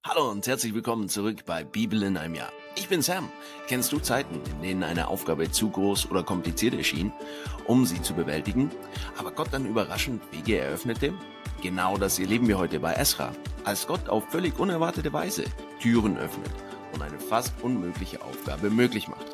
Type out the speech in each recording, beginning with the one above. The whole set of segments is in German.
Hallo und herzlich willkommen zurück bei Bibel in einem Jahr. Ich bin Sam. Kennst du Zeiten, in denen eine Aufgabe zu groß oder kompliziert erschien, um sie zu bewältigen, aber Gott dann überraschend Wege eröffnete? Genau das erleben wir heute bei Esra, als Gott auf völlig unerwartete Weise Türen öffnet und eine fast unmögliche Aufgabe möglich macht.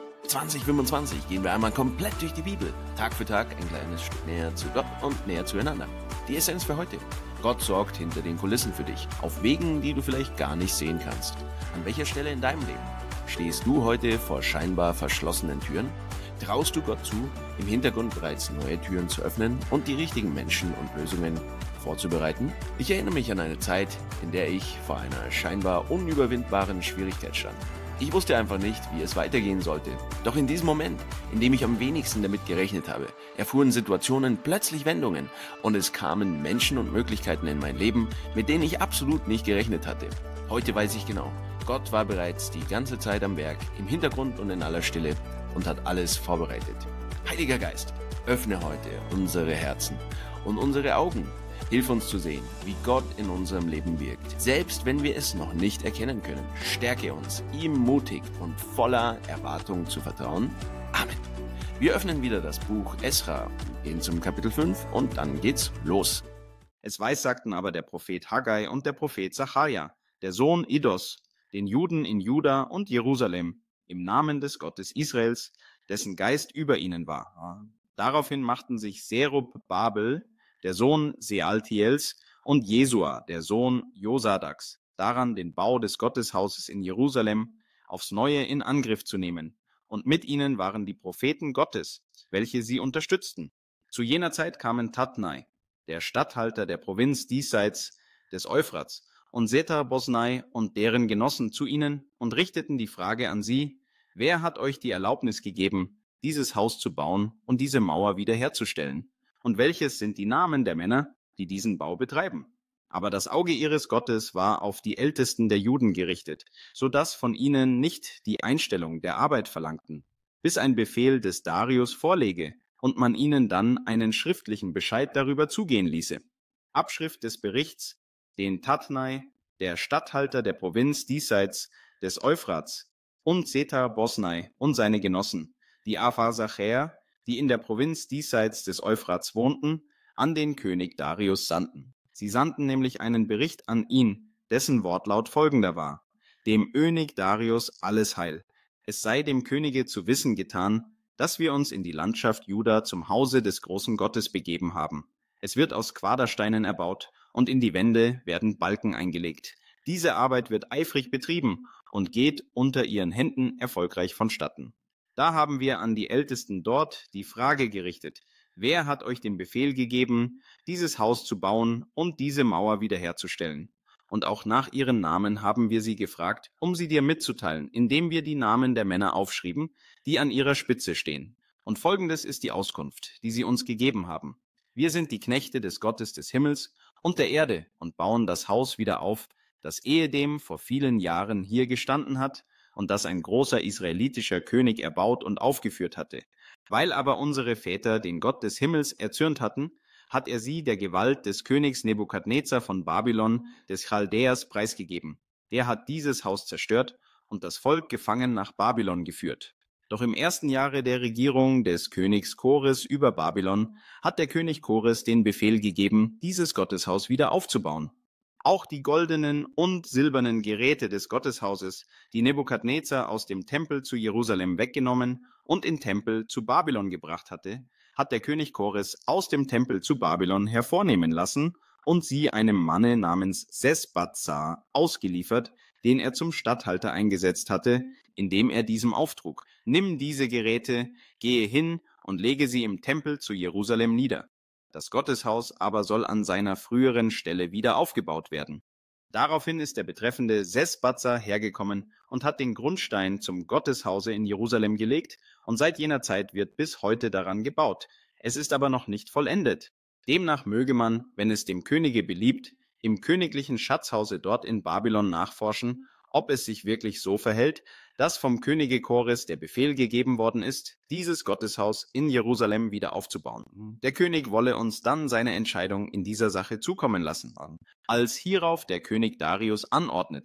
2025 gehen wir einmal komplett durch die Bibel, Tag für Tag ein kleines Stück näher zu Gott und näher zueinander. Die Essenz für heute: Gott sorgt hinter den Kulissen für dich, auf Wegen, die du vielleicht gar nicht sehen kannst. An welcher Stelle in deinem Leben stehst du heute vor scheinbar verschlossenen Türen? Traust du Gott zu, im Hintergrund bereits neue Türen zu öffnen und die richtigen Menschen und Lösungen vorzubereiten? Ich erinnere mich an eine Zeit, in der ich vor einer scheinbar unüberwindbaren Schwierigkeit stand. Ich wusste einfach nicht, wie es weitergehen sollte. Doch in diesem Moment, in dem ich am wenigsten damit gerechnet habe, erfuhren Situationen plötzlich Wendungen und es kamen Menschen und Möglichkeiten in mein Leben, mit denen ich absolut nicht gerechnet hatte. Heute weiß ich genau, Gott war bereits die ganze Zeit am Werk, im Hintergrund und in aller Stille und hat alles vorbereitet. Heiliger Geist, öffne heute unsere Herzen und unsere Augen. Hilf uns zu sehen, wie Gott in unserem Leben wirkt. Selbst wenn wir es noch nicht erkennen können, stärke uns, ihm mutig und voller Erwartung zu vertrauen. Amen. Wir öffnen wieder das Buch Esra, gehen zum Kapitel 5 und dann geht's los. Es weissagten aber der Prophet Haggai und der Prophet Sacharja, der Sohn Iddos, den Juden in Juda und Jerusalem, im Namen des Gottes Israels, dessen Geist über ihnen war. Daraufhin machten sich Zerubabel, der Sohn Sealtiels, und Jesua, der Sohn Josadaks, daran, den Bau des Gotteshauses in Jerusalem aufs Neue in Angriff zu nehmen. Und mit ihnen waren die Propheten Gottes, welche sie unterstützten. Zu jener Zeit kamen Tatnai, der Statthalter der Provinz diesseits des Euphrats, und Setar-Bosnai und deren Genossen zu ihnen und richteten die Frage an sie: Wer hat euch die Erlaubnis gegeben, dieses Haus zu bauen und diese Mauer wiederherzustellen? Und welches sind die Namen der Männer, die diesen Bau betreiben? Aber das Auge ihres Gottes war auf die Ältesten der Juden gerichtet, so dass von ihnen nicht die Einstellung der Arbeit verlangten, bis ein Befehl des Darius vorläge und man ihnen dann einen schriftlichen Bescheid darüber zugehen ließe. Abschrift des Berichts, den Tatnai, der Statthalter der Provinz diesseits des Euphrats, und Setar-Bosnai und seine Genossen, die Apharsacher, die in der Provinz diesseits des Euphrats wohnten, an den König Darius sandten. Sie sandten nämlich einen Bericht an ihn, dessen Wortlaut folgender war: Dem König Darius alles Heil. Es sei dem Könige zu wissen getan, dass wir uns in die Landschaft Juda zum Hause des großen Gottes begeben haben. Es wird aus Quadersteinen erbaut und in die Wände werden Balken eingelegt. Diese Arbeit wird eifrig betrieben und geht unter ihren Händen erfolgreich vonstatten. Da haben wir an die Ältesten dort die Frage gerichtet: Wer hat euch den Befehl gegeben, dieses Haus zu bauen und diese Mauer wiederherzustellen? Und auch nach ihren Namen haben wir sie gefragt, um sie dir mitzuteilen, indem wir die Namen der Männer aufschrieben, die an ihrer Spitze stehen. Und folgendes ist die Auskunft, die sie uns gegeben haben: Wir sind die Knechte des Gottes des Himmels und der Erde und bauen das Haus wieder auf, das ehedem vor vielen Jahren hier gestanden hat und das ein großer israelitischer König erbaut und aufgeführt hatte. Weil aber unsere Väter den Gott des Himmels erzürnt hatten, hat er sie der Gewalt des Königs Nebukadnezar von Babylon, des Chaldäers, preisgegeben. Der hat dieses Haus zerstört und das Volk gefangen nach Babylon geführt. Doch im ersten Jahre der Regierung des Königs Kores über Babylon hat der König Kores den Befehl gegeben, dieses Gotteshaus wieder aufzubauen. Auch die goldenen und silbernen Geräte des Gotteshauses, die Nebukadnezar aus dem Tempel zu Jerusalem weggenommen und in Tempel zu Babylon gebracht hatte, hat der König Kores aus dem Tempel zu Babylon hervornehmen lassen und sie einem Manne namens Sesbazzar ausgeliefert, den er zum Statthalter eingesetzt hatte, indem er diesem auftrug: Nimm diese Geräte, gehe hin und lege sie im Tempel zu Jerusalem nieder. Das Gotteshaus aber soll an seiner früheren Stelle wieder aufgebaut werden. Daraufhin ist der betreffende Sesbazzar hergekommen und hat den Grundstein zum Gotteshause in Jerusalem gelegt, und seit jener Zeit wird bis heute daran gebaut. Es ist aber noch nicht vollendet. Demnach möge man, wenn es dem Könige beliebt, im königlichen Schatzhause dort in Babylon nachforschen, ob es sich wirklich so verhält, dass vom Könige Kores der Befehl gegeben worden ist, dieses Gotteshaus in Jerusalem wieder aufzubauen. Der König wolle uns dann seine Entscheidung in dieser Sache zukommen lassen. Als hierauf der König Darius anordnete,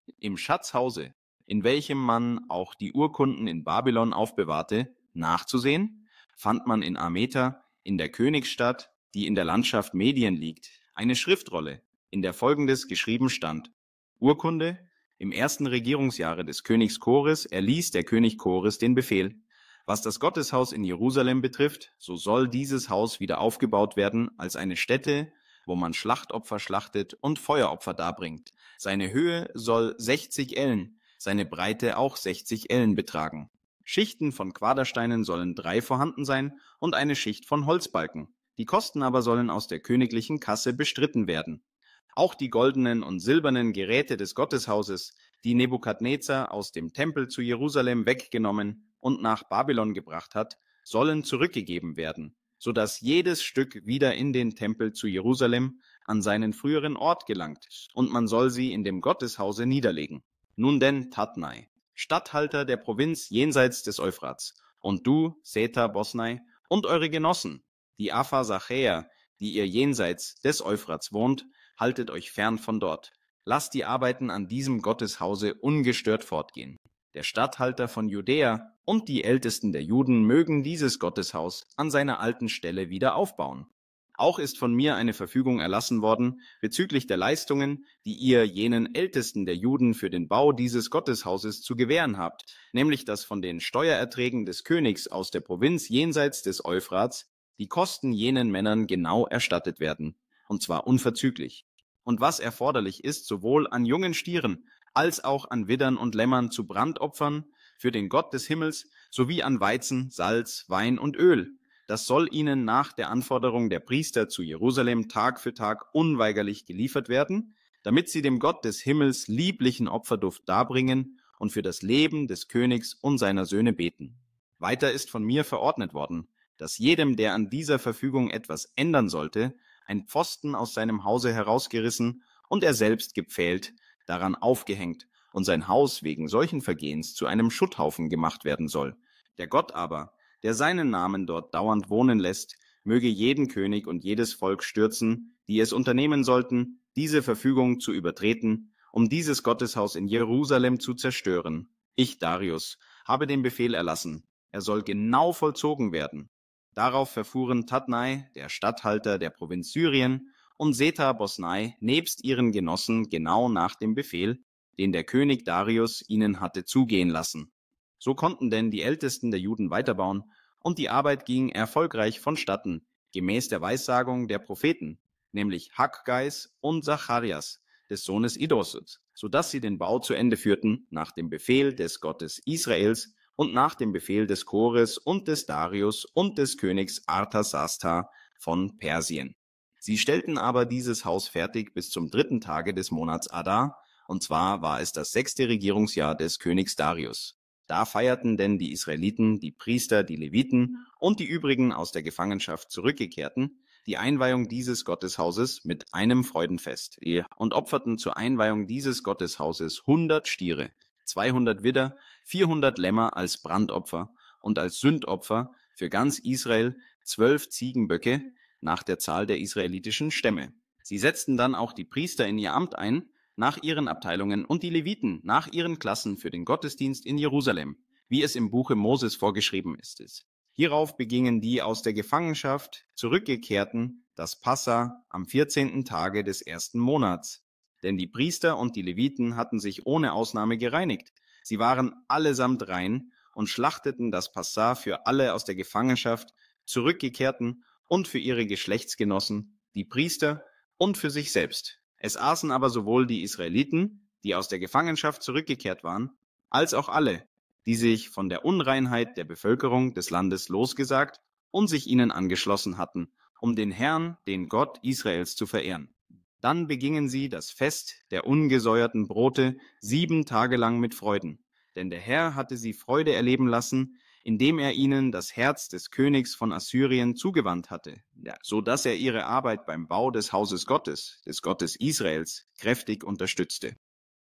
Im Schatzhause, in welchem man auch die Urkunden in Babylon aufbewahrte, nachzusehen, fand man in Ameta, in der Königsstadt, die in der Landschaft Medien liegt, eine Schriftrolle, in der Folgendes geschrieben stand: Urkunde: Im ersten Regierungsjahre des Königs Kores erließ der König Kores den Befehl: Was das Gotteshaus in Jerusalem betrifft, so soll dieses Haus wieder aufgebaut werden als eine Stätte, wo man Schlachtopfer schlachtet und Feueropfer darbringt. Seine Höhe soll 60 Ellen, seine Breite auch 60 Ellen betragen. Schichten von Quadersteinen sollen 3 vorhanden sein und eine Schicht von Holzbalken. Die Kosten aber sollen aus der königlichen Kasse bestritten werden. Auch die goldenen und silbernen Geräte des Gotteshauses, die Nebukadnezar aus dem Tempel zu Jerusalem weggenommen und nach Babylon gebracht hat, sollen zurückgegeben werden, so dass jedes Stück wieder in den Tempel zu Jerusalem an seinen früheren Ort gelangt, und man soll sie in dem Gotteshause niederlegen. Nun denn, Tatnai, Statthalter der Provinz jenseits des Euphrats, und du, Seta Bosnai, und eure Genossen, die Apha-Sachäer, die ihr jenseits des Euphrats wohnt, haltet euch fern von dort. Lasst die Arbeiten an diesem Gotteshause ungestört fortgehen. Der Statthalter von Judäa und die Ältesten der Juden mögen dieses Gotteshaus an seiner alten Stelle wieder aufbauen. Auch ist von mir eine Verfügung erlassen worden bezüglich der Leistungen, die ihr jenen Ältesten der Juden für den Bau dieses Gotteshauses zu gewähren habt, nämlich dass von den Steuererträgen des Königs aus der Provinz jenseits des Euphrats die Kosten jenen Männern genau erstattet werden, und zwar unverzüglich. Und was erforderlich ist, sowohl an jungen Stieren als auch an Widdern und Lämmern zu Brandopfern für den Gott des Himmels, sowie an Weizen, Salz, Wein und Öl, das soll ihnen nach der Anforderung der Priester zu Jerusalem Tag für Tag unweigerlich geliefert werden, damit sie dem Gott des Himmels lieblichen Opferduft darbringen und für das Leben des Königs und seiner Söhne beten. Weiter ist von mir verordnet worden, dass jedem, der an dieser Verfügung etwas ändern sollte, ein Pfosten aus seinem Hause herausgerissen und er selbst gepfählt, daran aufgehängt und sein Haus wegen solchen Vergehens zu einem Schutthaufen gemacht werden soll. Der Gott aber, der seinen Namen dort dauernd wohnen lässt, möge jeden König und jedes Volk stürzen, die es unternehmen sollten, diese Verfügung zu übertreten, um dieses Gotteshaus in Jerusalem zu zerstören. Ich, Darius, habe den Befehl erlassen. Er soll genau vollzogen werden. Darauf verfuhren Tatnai, der Statthalter der Provinz Syrien, und Seta Bosnai nebst ihren Genossen genau nach dem Befehl, den der König Darius ihnen hatte zugehen lassen. So konnten denn die Ältesten der Juden weiterbauen, und die Arbeit ging erfolgreich vonstatten, gemäß der Weissagung der Propheten, nämlich Haggais und Zacharias, des Sohnes Iddos, so dass sie den Bau zu Ende führten, nach dem Befehl des Gottes Israels und nach dem Befehl des Kores und des Darius und des Königs Arthasasta von Persien. Sie stellten aber dieses Haus fertig bis zum 3. Tage des Monats Adar, und zwar war es das 6. Regierungsjahr des Königs Darius. Da feierten denn die Israeliten, die Priester, die Leviten und die übrigen aus der Gefangenschaft zurückgekehrten, die Einweihung dieses Gotteshauses mit einem Freudenfest und opferten zur Einweihung dieses Gotteshauses 100 Stiere, 200 Widder, 400 Lämmer als Brandopfer und als Sündopfer für ganz Israel 12 Ziegenböcke nach der Zahl der israelitischen Stämme. Sie setzten dann auch die Priester in ihr Amt ein, nach ihren Abteilungen, und die Leviten nach ihren Klassen für den Gottesdienst in Jerusalem, wie es im Buche Moses vorgeschrieben ist. Hierauf begingen die aus der Gefangenschaft Zurückgekehrten das Passa am 14. Tage des 1. Monats. Denn die Priester und die Leviten hatten sich ohne Ausnahme gereinigt. Sie waren allesamt rein und schlachteten das Passa für alle aus der Gefangenschaft Zurückgekehrten und für ihre Geschlechtsgenossen, die Priester, und für sich selbst. Es aßen aber sowohl die Israeliten, die aus der Gefangenschaft zurückgekehrt waren, als auch alle, die sich von der Unreinheit der Bevölkerung des Landes losgesagt und sich ihnen angeschlossen hatten, um den Herrn, den Gott Israels, zu verehren. Dann begingen sie das Fest der ungesäuerten Brote 7 Tage lang mit Freuden, denn der Herr hatte sie Freude erleben lassen, indem er ihnen das Herz des Königs von Assyrien zugewandt hatte, so dass er ihre Arbeit beim Bau des Hauses Gottes, des Gottes Israels, kräftig unterstützte.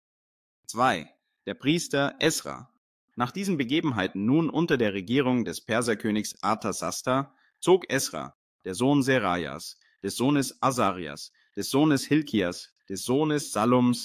2. Der Priester Esra. Nach diesen Begebenheiten nun unter der Regierung des Perserkönigs Arthasasta zog Esra, der Sohn Serajas, des Sohnes Asarias, des Sohnes Hilkias, des Sohnes Salums,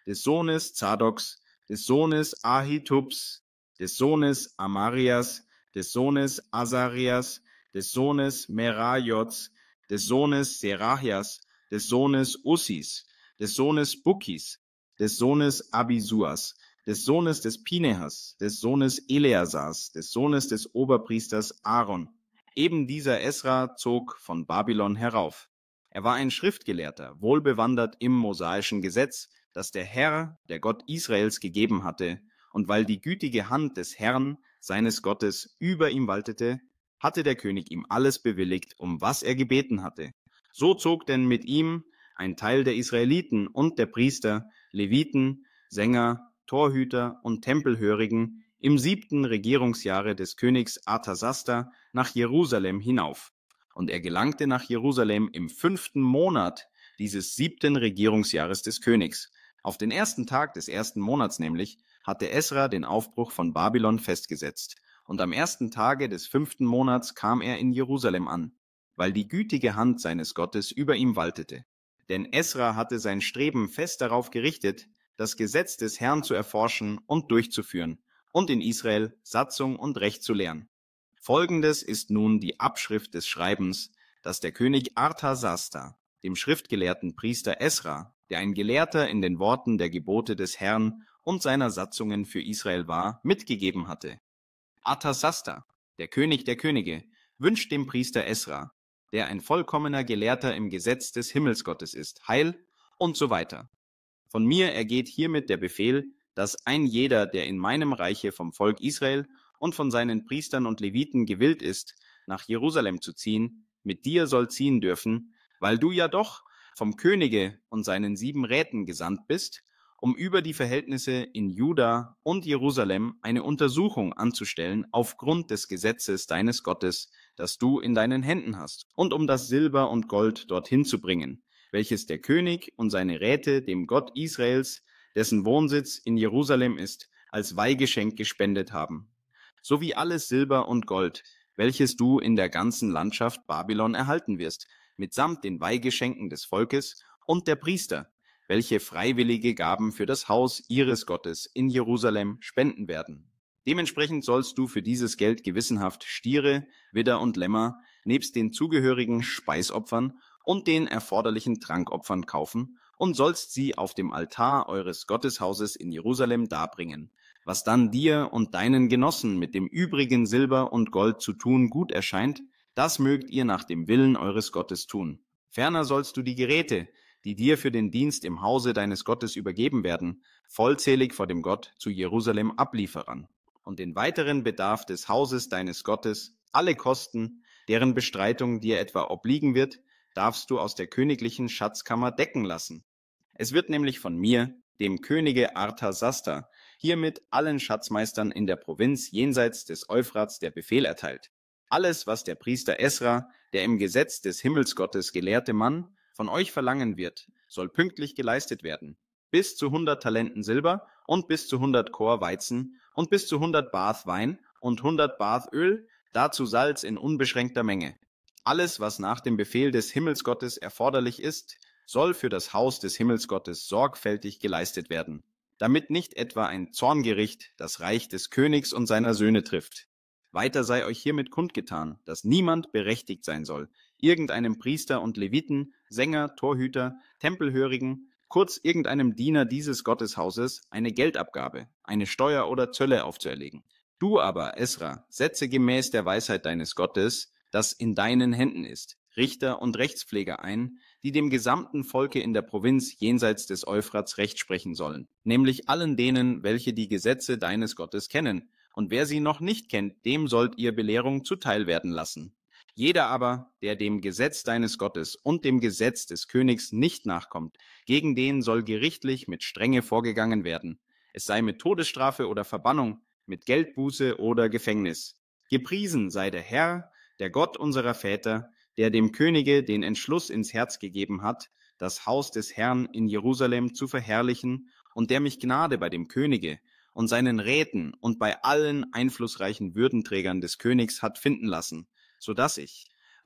des Sohnes Zadoks, des Sohnes Ahitubs, des Sohnes Amarias, des Sohnes Asarias, des Sohnes Merajots, des Sohnes Serachias, des Sohnes Ussis, des Sohnes Bukkis, des Sohnes Abisuas, des Sohnes des Pinehas, des Sohnes Eleasars, des Sohnes des Oberpriesters Aaron. Eben dieser Esra zog von Babylon herauf. Er war ein Schriftgelehrter, wohlbewandert im mosaischen Gesetz, das der Herr, der Gott Israels, gegeben hatte, und weil die gütige Hand des Herrn, seines Gottes, über ihm waltete, hatte der König ihm alles bewilligt, um was er gebeten hatte. So zog denn mit ihm ein Teil der Israeliten und der Priester, Leviten, Sänger, Torhüter und Tempelhörigen im 7. Regierungsjahre des Königs Arthasasta nach Jerusalem hinauf. Und er gelangte nach Jerusalem im 5. Monat dieses 7. Regierungsjahres des Königs. Auf den ersten Tag des 1. Monats nämlich hatte Esra den Aufbruch von Babylon festgesetzt. Und am 1. Tage des 5. Monats kam er in Jerusalem an, weil die gütige Hand seines Gottes über ihm waltete. Denn Esra hatte sein Streben fest darauf gerichtet, das Gesetz des Herrn zu erforschen und durchzuführen und in Israel Satzung und Recht zu lehren. Folgendes ist nun die Abschrift des Schreibens, das der König Arthasasta dem schriftgelehrten Priester Esra, der ein Gelehrter in den Worten der Gebote des Herrn und seiner Satzungen für Israel war, mitgegeben hatte. Arthasasta, der König der Könige, wünscht dem Priester Esra, der ein vollkommener Gelehrter im Gesetz des Himmelsgottes ist, Heil und so weiter. Von mir ergeht hiermit der Befehl, dass ein jeder, der in meinem Reiche vom Volk Israel und von seinen Priestern und Leviten gewillt ist, nach Jerusalem zu ziehen, mit dir soll ziehen dürfen, weil du ja doch vom Könige und seinen 7 Räten gesandt bist, um über die Verhältnisse in Juda und Jerusalem eine Untersuchung anzustellen aufgrund des Gesetzes deines Gottes, das du in deinen Händen hast, und um das Silber und Gold dorthin zu bringen, welches der König und seine Räte dem Gott Israels, dessen Wohnsitz in Jerusalem ist, als Weihgeschenk gespendet haben, sowie alles Silber und Gold, welches du in der ganzen Landschaft Babylon erhalten wirst, mitsamt den Weihgeschenken des Volkes und der Priester, welche freiwillige Gaben für das Haus ihres Gottes in Jerusalem spenden werden. Dementsprechend sollst du für dieses Geld gewissenhaft Stiere, Widder und Lämmer nebst den zugehörigen Speisopfern und den erforderlichen Trankopfern kaufen und sollst sie auf dem Altar eures Gotteshauses in Jerusalem darbringen, was dann dir und deinen Genossen mit dem übrigen Silber und Gold zu tun gut erscheint, das mögt ihr nach dem Willen eures Gottes tun. Ferner sollst du die Geräte, die dir für den Dienst im Hause deines Gottes übergeben werden, vollzählig vor dem Gott zu Jerusalem abliefern. Und den weiteren Bedarf des Hauses deines Gottes, alle Kosten, deren Bestreitung dir etwa obliegen wird, darfst du aus der königlichen Schatzkammer decken lassen. Es wird nämlich von mir, dem Könige Arthasasta, hiermit allen Schatzmeistern in der Provinz jenseits des Euphrats der Befehl erteilt. Alles, was der Priester Esra, der im Gesetz des Himmelsgottes gelehrte Mann, von euch verlangen wird, soll pünktlich geleistet werden. Bis zu 100 Talenten Silber und bis zu 100 Kor Weizen und bis zu 100 Bath Wein und 100 Bath Öl, dazu Salz in unbeschränkter Menge. Alles, was nach dem Befehl des Himmelsgottes erforderlich ist, soll für das Haus des Himmelsgottes sorgfältig geleistet werden, damit nicht etwa ein Zorngericht das Reich des Königs und seiner Söhne trifft. Weiter sei euch hiermit kundgetan, dass niemand berechtigt sein soll, irgendeinem Priester und Leviten, Sänger, Torhüter, Tempelhörigen, kurz irgendeinem Diener dieses Gotteshauses eine Geldabgabe, eine Steuer oder Zölle aufzuerlegen. Du aber, Esra, setze gemäß der Weisheit deines Gottes, das in deinen Händen ist, Richter und Rechtspfleger ein, die dem gesamten Volke in der Provinz jenseits des Euphrats Recht sprechen sollen, nämlich allen denen, welche die Gesetze deines Gottes kennen, und wer sie noch nicht kennt, dem sollt ihr Belehrung zuteil werden lassen. Jeder aber, der dem Gesetz deines Gottes und dem Gesetz des Königs nicht nachkommt, gegen den soll gerichtlich mit Strenge vorgegangen werden. Es sei mit Todesstrafe oder Verbannung, mit Geldbuße oder Gefängnis. Gepriesen sei der Herr, der Gott unserer Väter, der dem Könige den Entschluss ins Herz gegeben hat, das Haus des Herrn in Jerusalem zu verherrlichen, und der mich Gnade bei dem Könige und seinen Räten und bei allen einflussreichen Würdenträgern des Königs hat finden lassen, so dass ich,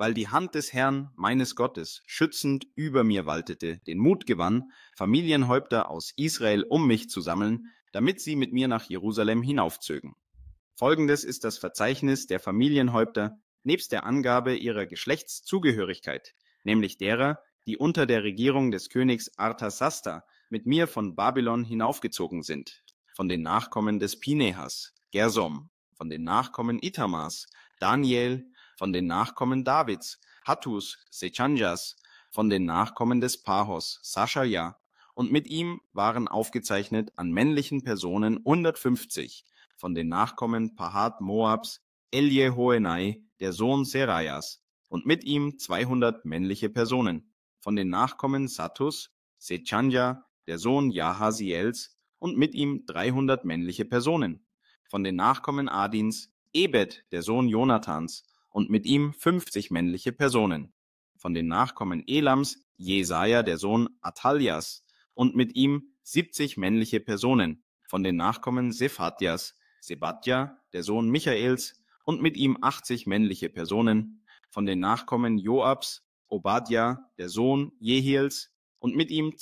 weil die Hand des Herrn, meines Gottes, schützend über mir waltete, den Mut gewann, Familienhäupter aus Israel um mich zu sammeln, damit sie mit mir nach Jerusalem hinaufzögen. Folgendes ist das Verzeichnis der Familienhäupter nebst der Angabe ihrer Geschlechtszugehörigkeit, nämlich derer, die unter der Regierung des Königs Arthasasta mit mir von Babylon hinaufgezogen sind. Von den Nachkommen des Pinehas, Gersom, von den Nachkommen Ithamars, Daniel, von den Nachkommen Davids, Hattus, Sechanjas, von den Nachkommen des Pahos, Saschaja, und mit ihm waren aufgezeichnet an männlichen Personen 150, von den Nachkommen Pahat Moabs, Eljehoenai, der Sohn Serajas, und mit ihm 200 männliche Personen, von den Nachkommen Sattus, Secanja, der Sohn Jahasiels, und mit ihm 300 männliche Personen, von den Nachkommen Adins, Ebed, der Sohn Jonathans, und mit ihm 50 männliche Personen, von den Nachkommen Elams, Jesaja, der Sohn Athaljas, und mit ihm 70 männliche Personen, von den Nachkommen Sephatjas, Sebadja, der Sohn Michaels, und mit ihm 80 männliche Personen, von den Nachkommen Joabs, Obadja, der Sohn Jehiels, und mit ihm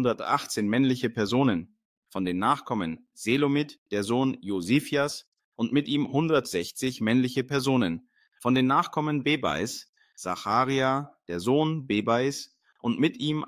218 männliche Personen, von den Nachkommen Selomit, der Sohn Josiphias, und mit ihm 160 männliche Personen, von den Nachkommen Bebais, Zacharia, der Sohn Bebais, und mit ihm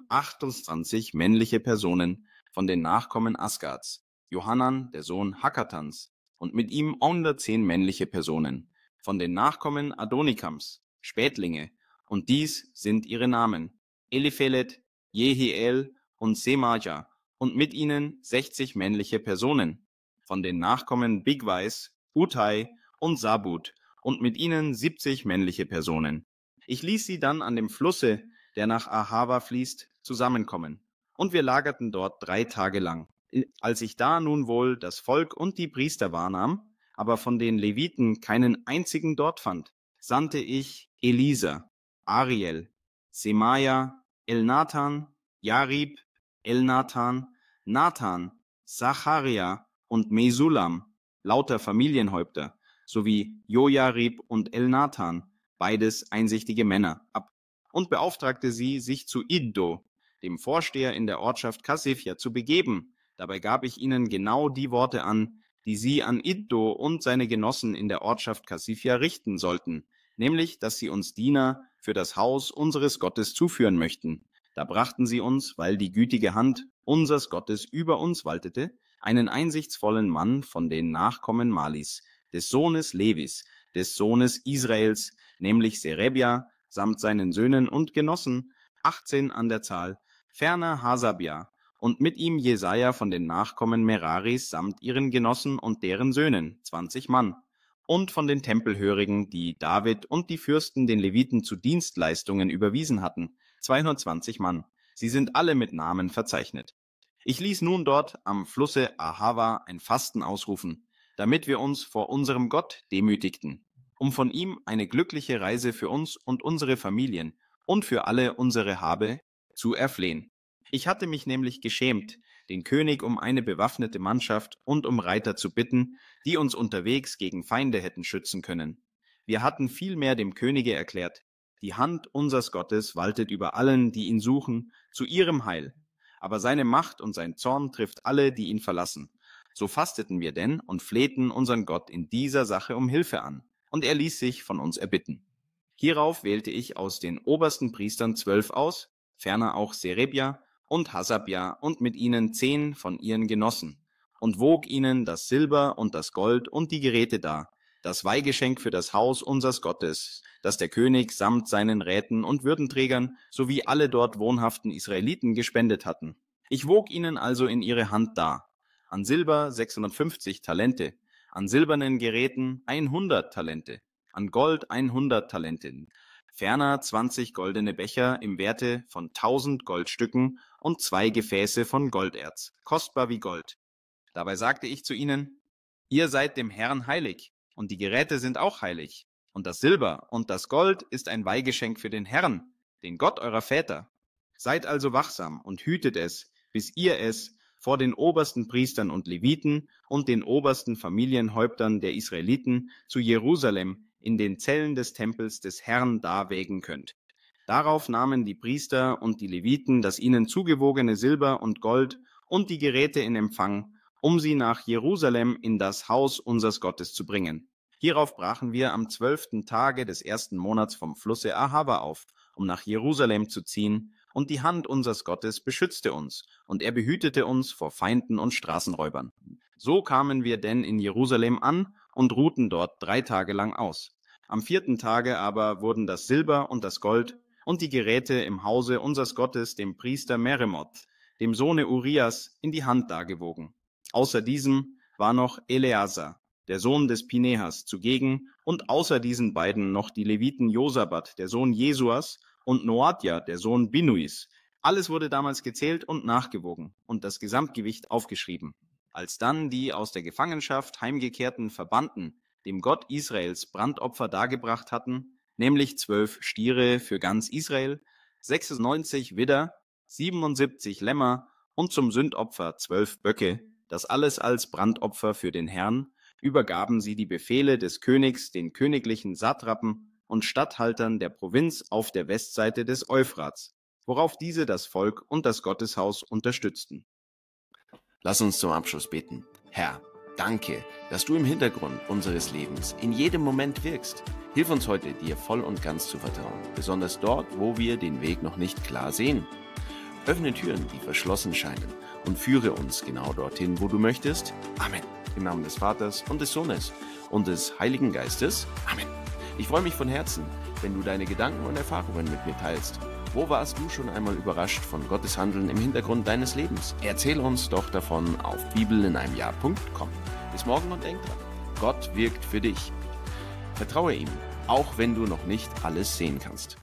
28 männliche Personen, von den Nachkommen Asgads, Johanan, der Sohn Hakkatans, und mit ihm 110 männliche Personen, von den Nachkommen Adonikams, Spätlinge, und dies sind ihre Namen: Eliphelet, Jehiel und Semaja, und mit ihnen 60 männliche Personen, von den Nachkommen Bigwais, Utai und Sabut, und mit ihnen 70 männliche Personen. Ich ließ sie dann an dem Flusse, der nach Ahava fließt, zusammenkommen, und wir lagerten dort 3 Tage lang. Als ich da nun wohl das Volk und die Priester wahrnahm, aber von den Leviten keinen einzigen dort fand, sandte ich Elisa, Ariel, Semaja, Elnathan, Jarib, Elnathan, Nathan, Zacharia und Mesulam, lauter Familienhäupter, sowie Jojarib und Elnathan, beides einsichtige Männer, ab, und beauftragte sie, sich zu Iddo, dem Vorsteher in der Ortschaft Kassifia, zu begeben. Dabei gab ich ihnen genau die Worte an, die sie an Iddo und seine Genossen in der Ortschaft Kassifia richten sollten, nämlich, dass sie uns Diener für das Haus unseres Gottes zuführen möchten. Da brachten sie uns, weil die gütige Hand unseres Gottes über uns waltete, einen einsichtsvollen Mann von den Nachkommen Malis, des Sohnes Levis, des Sohnes Israels, nämlich Serebia, samt seinen Söhnen und Genossen, 18 an der Zahl, ferner Hasabia, und mit ihm Jesaja von den Nachkommen Meraris samt ihren Genossen und deren Söhnen, 20 Mann, und von den Tempelhörigen, die David und die Fürsten den Leviten zu Dienstleistungen überwiesen hatten, 220 Mann. Sie sind alle mit Namen verzeichnet. Ich ließ nun dort am Flusse Ahava ein Fasten ausrufen, damit wir uns vor unserem Gott demütigten, um von ihm eine glückliche Reise für uns und unsere Familien und für alle unsere Habe zu erflehen. Ich hatte mich nämlich geschämt, den König um eine bewaffnete Mannschaft und um Reiter zu bitten, die uns unterwegs gegen Feinde hätten schützen können. Wir hatten vielmehr dem Könige erklärt: Die Hand unseres Gottes waltet über allen, die ihn suchen, zu ihrem Heil. Aber seine Macht und sein Zorn trifft alle, die ihn verlassen. So fasteten wir denn und flehten unseren Gott in dieser Sache um Hilfe an, und er ließ sich von uns erbitten. Hierauf wählte ich aus den obersten Priestern 12 aus, ferner auch Serebia und Hasabja und mit ihnen 10 von ihren Genossen, und wog ihnen das Silber und das Gold und die Geräte dar, das Weihgeschenk für das Haus unseres Gottes, das der König samt seinen Räten und Würdenträgern sowie alle dort wohnhaften Israeliten gespendet hatten. Ich wog ihnen also in ihre Hand dar: an Silber 650 Talente, an silbernen Geräten 100 Talente, an Gold 100 Talente, ferner 20 goldene Becher im Werte von 1000 Goldstücken und 2 Gefäße von Golderz, kostbar wie Gold. Dabei sagte ich zu ihnen: Ihr seid dem Herrn heilig, und die Geräte sind auch heilig, und das Silber und das Gold ist ein Weihgeschenk für den Herrn, den Gott eurer Väter. Seid also wachsam und hütet es, bis ihr es vor den obersten Priestern und Leviten und den obersten Familienhäuptern der Israeliten zu Jerusalem in den Zellen des Tempels des Herrn darwägen könnt. Darauf nahmen die Priester und die Leviten das ihnen zugewogene Silber und Gold und die Geräte in Empfang, um sie nach Jerusalem in das Haus unseres Gottes zu bringen. Hierauf brachen wir am 12. Tage des 1. Monats vom Flusse Ahava auf, um nach Jerusalem zu ziehen, und die Hand unseres Gottes beschützte uns, und er behütete uns vor Feinden und Straßenräubern. So kamen wir denn in Jerusalem an und ruhten dort 3 Tage lang aus. Am 4. Tage aber wurden das Silber und das Gold und die Geräte im Hause unseres Gottes dem Priester Meremoth, dem Sohne Urias, in die Hand dargewogen. Außer diesem war noch Eleazar, der Sohn des Pinehas, zugegen, und außer diesen beiden noch die Leviten Josabat, der Sohn Jesuas, und Noadja, der Sohn Binuis. Alles wurde damals gezählt und nachgewogen und das Gesamtgewicht aufgeschrieben. Als dann die aus der Gefangenschaft heimgekehrten Verbannten dem Gott Israels Brandopfer dargebracht hatten, nämlich 12 Stiere für ganz Israel, 96 Widder, 77 Lämmer und zum Sündopfer 12 Böcke, das alles als Brandopfer für den Herrn, übergaben sie die Befehle des Königs den königlichen Satrapen und Statthaltern der Provinz auf der Westseite des Euphrats, worauf diese das Volk und das Gotteshaus unterstützten. Lass uns zum Abschluss beten. Herr, danke, dass du im Hintergrund unseres Lebens in jedem Moment wirkst. Hilf uns heute, dir voll und ganz zu vertrauen, besonders dort, wo wir den Weg noch nicht klar sehen. Öffne Türen, die verschlossen scheinen, und führe uns genau dorthin, wo du möchtest. Amen. Im Namen des Vaters und des Sohnes und des Heiligen Geistes. Amen. Ich freue mich von Herzen, wenn du deine Gedanken und Erfahrungen mit mir teilst. Wo warst du schon einmal überrascht von Gottes Handeln im Hintergrund deines Lebens? Erzähl uns doch davon auf bibelineinemjahr.com. Bis morgen und denk dran, Gott wirkt für dich. Vertraue ihm, auch wenn du noch nicht alles sehen kannst.